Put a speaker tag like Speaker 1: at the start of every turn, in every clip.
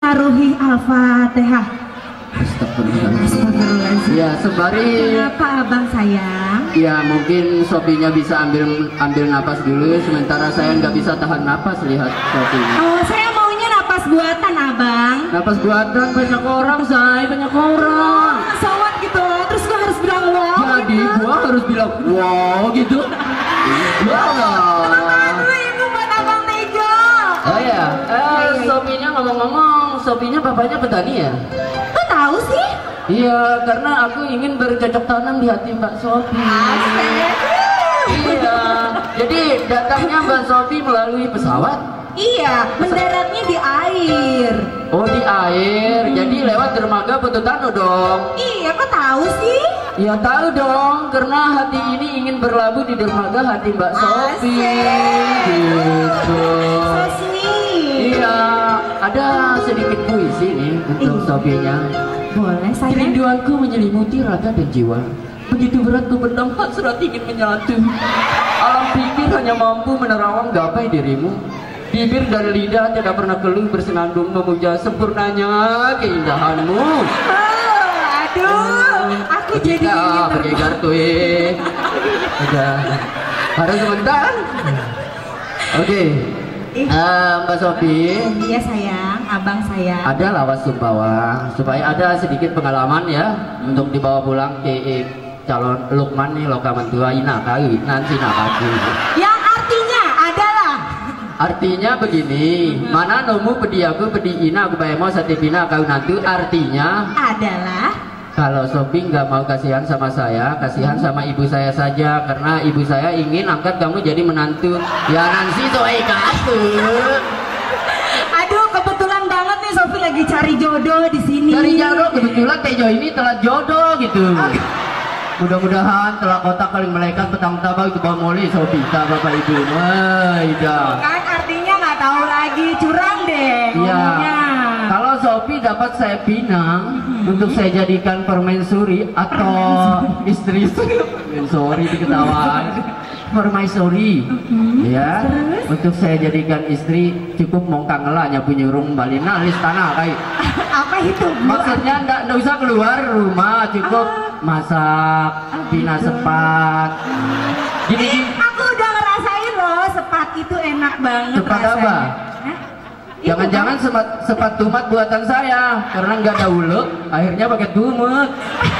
Speaker 1: Taruhi Al-Fatihah.
Speaker 2: Astagfirullahaladzim. Ya, sembari.
Speaker 1: Kenapa abang sayang?
Speaker 2: Ya, mungkin Sopinya bisa ambil napas dulu, sementara saya nggak bisa tahan napas lihat Sopinya.
Speaker 1: Oh, saya maunya napas buatan abang.
Speaker 2: Napas buatan banyak orang, say, banyak orang.
Speaker 1: Sawat gitu, terus gua harus bilang wow.
Speaker 2: Jadi
Speaker 1: gitu.
Speaker 2: gua harus bilang wow gitu.
Speaker 1: Aduh, ibu buat abang Tejo.
Speaker 2: Oh ya, Sopinya ngomong-ngomong, Sopinya bapaknya petani ya?
Speaker 1: Kok tahu sih?
Speaker 2: Iya, karena aku ingin bercocok tanam di hati Mbak Sopi. Iya, jadi datangnya Mbak Sopi melalui pesawat.
Speaker 1: Iya, mendaratnya di air.
Speaker 2: Oh, di air. Jadi lewat dermaga Bututano dong.
Speaker 1: Iya, kok tahu sih?
Speaker 2: Ya tahu dong, karena hati ini ingin berlabuh di dermaga hati Mbak Sopi. Gitu.
Speaker 1: So sweet.
Speaker 2: Iya, ada sedikit puisi nih untuk Sopinya.
Speaker 1: Boleh saya?
Speaker 2: Kerinduanku menyelimuti raga dan jiwa. Begitu berat ku bentang hasrat ingin menyatu. Alam pikir hanya mampu menerawang gapai dirimu. Bibir dan lidah tidak pernah keluh bersenandung memuja sempurnanya keindahanmu.
Speaker 1: Oh, aduh, aku jadi
Speaker 2: pergi kartu udah harus sebentar. Oke. Mbak Sopi.
Speaker 1: Iya sayang, abang sayang.
Speaker 2: Ada lawas Sumbawa supaya ada sedikit pengalaman ya untuk dibawa pulang ke calon Lukman nih lokaman tua ina kali nanti nakaku.
Speaker 1: Yang artinya adalah.
Speaker 2: Artinya begini, mana nomu pedi aku pedi ina aku bayar satipina kau nanti artinya
Speaker 1: Adalah.
Speaker 2: kalau Sopi nggak mau kasihan sama saya, kasihan sama ibu saya saja karena ibu saya ingin angkat kamu jadi menantu. Ya Nancy tuh aku.
Speaker 1: Aduh, kebetulan banget nih Sofi lagi cari jodoh di sini.
Speaker 2: Cari jodoh kebetulan Tejo ini telah jodoh gitu. Mudah-mudahan telah kotak paling malaikat petang tabak itu bawa moli Sofi bapak ibu.
Speaker 1: Kan artinya nggak tahu lagi, curang deh.
Speaker 2: Iya.
Speaker 1: Ngomongnya.
Speaker 2: Kalau Sofi dapat saya pinang untuk saya jadikan permaisuri atau istri permaisuri diketawain permaisuri ya untuk saya jadikan istri cukup mongkang ngelanya punyurung balina lis tanah kayak
Speaker 1: Apa itu?
Speaker 2: maksudnya ndak usah keluar rumah cukup masak pina sepat gini
Speaker 1: Aku udah ngerasain loh, sepat itu enak banget.
Speaker 2: Sepat
Speaker 1: rasanya.
Speaker 2: apa?
Speaker 1: Hah?
Speaker 2: Jangan-jangan sepat tumat buatan saya karena nggak ada ulek akhirnya pakai tumat.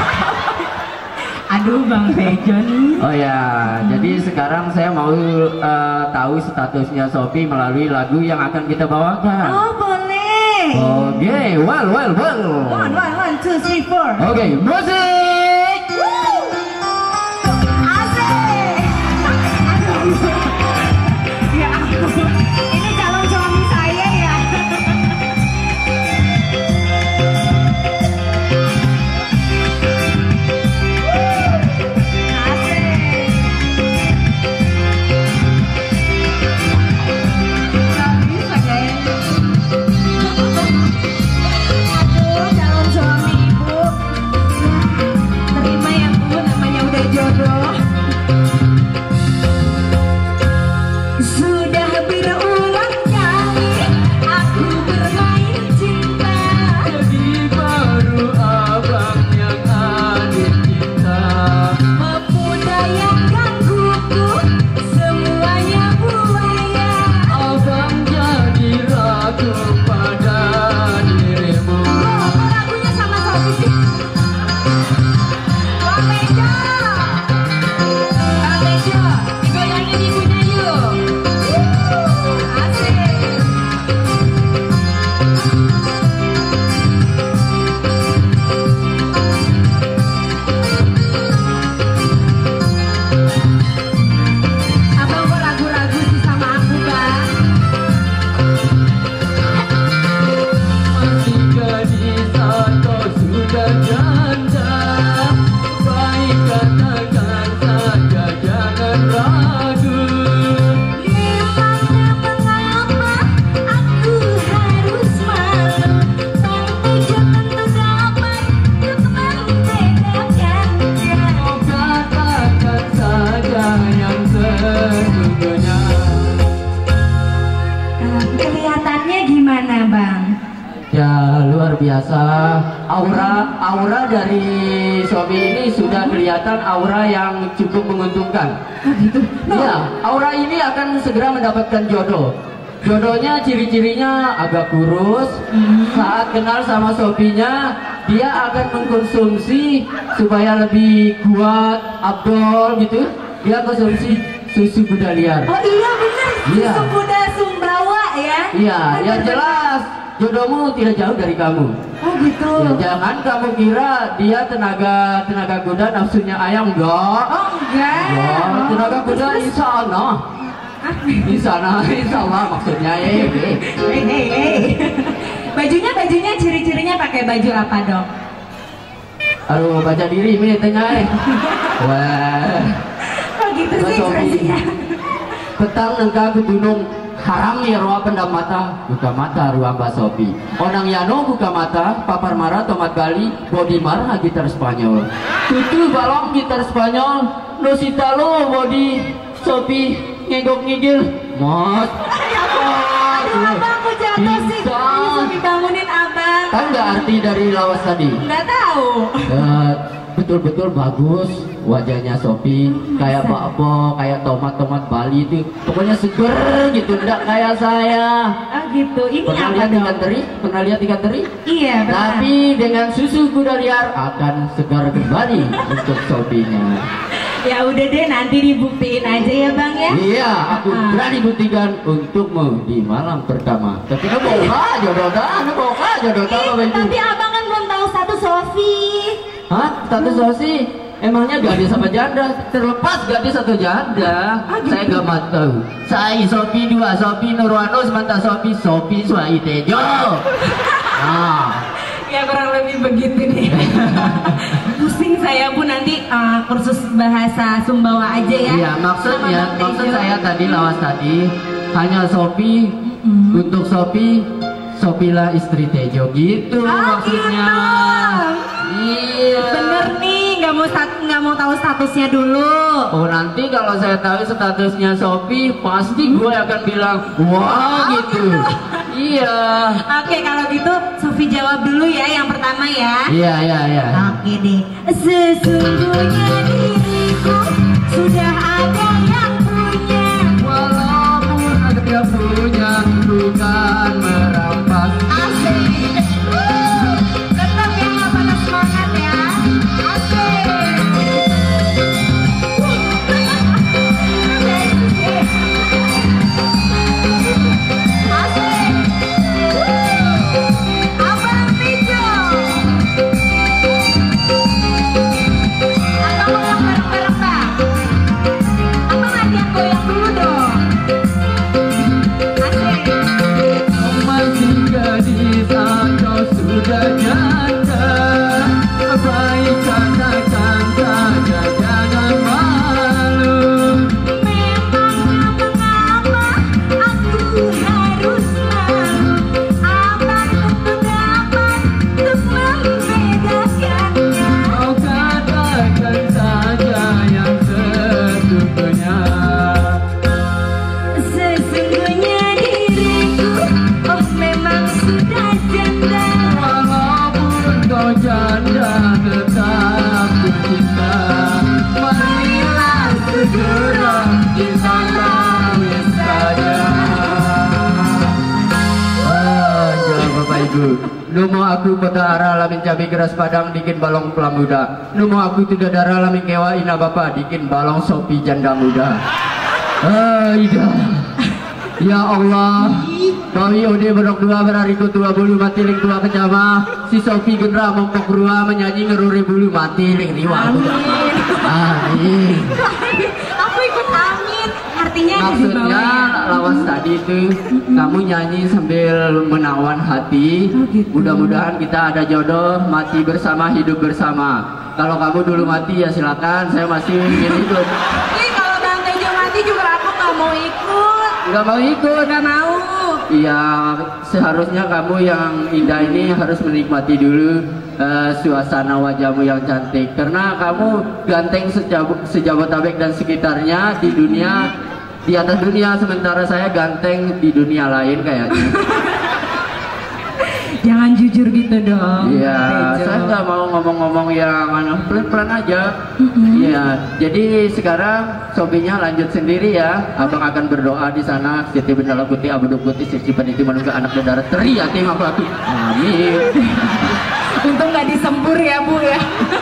Speaker 1: Aduh Bang Tejon.
Speaker 2: Oh ya, jadi sekarang saya mau tahu statusnya Sofi melalui lagu yang akan kita bawakan.
Speaker 1: Oh boleh.
Speaker 2: Oke, well.
Speaker 1: 1, 2, 3, 4.
Speaker 2: Oke, musik.
Speaker 1: Asik. Ya ampun. Ini calon suami saya ya. Aduh, calon suami ibu.
Speaker 2: luar biasa. Aura dari Sobi ini sudah kelihatan aura yang cukup menguntungkan.
Speaker 1: Gitu.
Speaker 2: Iya, aura ini akan segera mendapatkan jodoh. Jodohnya ciri-cirinya agak kurus. Saat kenal sama Sobinya, dia akan mengkonsumsi supaya lebih kuat, abdol gitu. Dia konsumsi susu kuda liar.
Speaker 1: Oh iya bener,
Speaker 2: Iya.
Speaker 1: susu kuda Sumbawa ya.
Speaker 2: Iya, yang jelas jodohmu tidak jauh dari kamu.
Speaker 1: Oh gitu.
Speaker 2: Ya, jangan kamu kira dia tenaga kuda nafsunya ayam, enggak.
Speaker 1: Oh enggak.
Speaker 2: Ya, tenaga kuda di sana. Di sana, insya Allah maksudnya
Speaker 1: Bajunya ciri-cirinya pakai baju apa dong?
Speaker 2: Aduh, baca diri ini tengah. Wah.
Speaker 1: Oh gitu sih ekspresinya.
Speaker 2: Petang nengka ke gunung haram ya roa pendamata buka mata ruang basopi. Onang yano buka mata papar marah tomat Bali body marah gitar Spanyol. Tutu balong gitar Spanyol. Nosita lo body sopi ngegok ngigil. Mos.
Speaker 1: Aduh abang aku jatuh sih. Bisa dibangunin abang.
Speaker 2: Kan nggak arti dari lawas tadi?
Speaker 1: Nggak tahu.
Speaker 2: Betul-betul bagus wajahnya Sopi, kayak bakpo, kayak tomat Bali itu, pokoknya seger gitu, enggak kayak saya.
Speaker 1: Oh gitu, ini
Speaker 2: Pernah
Speaker 1: apa
Speaker 2: lihat
Speaker 1: dong?
Speaker 2: ikan teri? Pernah lihat ikan teri?
Speaker 1: Iya benar.
Speaker 2: Tapi dengan susu kuda liar akan segar kembali untuk Sopinya.
Speaker 1: Ya udah deh, nanti dibuktiin aja ya bang ya.
Speaker 2: Iya, aku berani buktikan untukmu di malam pertama. Tapi kamu boka jodoh
Speaker 1: Tapi abang kan belum tahu status Sofi.
Speaker 2: Hah? Status Sofi? Emangnya gadis apa janda? Terlepas gadis atau janda, saya gak mau tahu. Saya Sofi 2, Sofi Nurwano, sementara Sofi Swai Tejo.
Speaker 1: Ya kurang lebih begitu deh. Pusing saya pun nanti kursus bahasa Sumbawa aja ya.
Speaker 2: Iya, maksud saya tadi lawas tadi hanya Sofi untuk Sofi lah istri Tejo gitu maksudnya. Iya.
Speaker 1: Bener nih, nggak mau tahu statusnya dulu.
Speaker 2: Oh nanti kalau saya tahu statusnya Sofi, pasti gue akan bilang wah gitu. Iya.
Speaker 1: Oke kalau gitu Sofi jawab dulu ya yang pertama ya.
Speaker 2: Iya.
Speaker 1: Oke deh. Sesungguhnya diriku sudah ada yang punya.
Speaker 2: Walaupun ada yang punya, bukan merampas.
Speaker 1: Asik. Tetap ya pada semangat ya. Asik. Asik. Abang Pijo. Abang goyang bareng-bareng bang. Abang latihan goyang dulu dong. Asik.
Speaker 2: Masih gadis atau sudah janda, baik katakan saja jangan malu.
Speaker 1: Memang mengapa aku harus malu? Abang tentu dapat untuk membedakannya.
Speaker 2: Kau katakan saja yang sesungguhnya.
Speaker 1: Sesungguhnya diriku, oh memang sudah janda.
Speaker 2: Walaupun kau janda tetap kucinta. Marilah segera kita kawin saja. Jangan Bapak Ibu. Numo aku kota arah lamin cabai keras padang dikin balong pelamuda. Numo aku tidak darah lamin kewa ina bapa dikin balong Sopi janda muda. Ida. Ya Allah, kami ode berok dua berariku tua bulu matiling tua kecama. Si Sofi gendra mongkok rua menyanyi ngeruri bulu matiling riwa. Amin.
Speaker 1: Aku ikut amin. Artinya ada di
Speaker 2: Maksudnya
Speaker 1: bawah ya.
Speaker 2: lawas tadi itu kamu nyanyi sambil menawan hati. Mudah-mudahan kita ada jodoh, mati bersama, hidup bersama. Kalau kamu dulu mati ya silakan, saya masih ingin ikut.
Speaker 1: Ih, kalau Bang Tejo mati juga aku nggak mau ikut.
Speaker 2: Nggak mau ikut.
Speaker 1: Nggak mau.
Speaker 2: Iya, seharusnya kamu yang indah ini harus menikmati dulu suasana wajahmu yang cantik. Karena kamu ganteng sejabotabek dan sekitarnya di dunia, di atas dunia, sementara saya ganteng di dunia lain kayaknya.
Speaker 1: Jangan jujur gitu dong.
Speaker 2: Iya,
Speaker 1: Tejo.
Speaker 2: saya nggak mau ngomong-ngomong yang pelan-pelan aja. Iya, jadi sekarang sobinya lanjut sendiri ya. Abang akan berdoa di sana. Siti bendala kuti abudu kuti sisi peniti menunggu anak darah teri hati mapelaku. Amin.
Speaker 1: Untung nggak disembur ya Bu ya.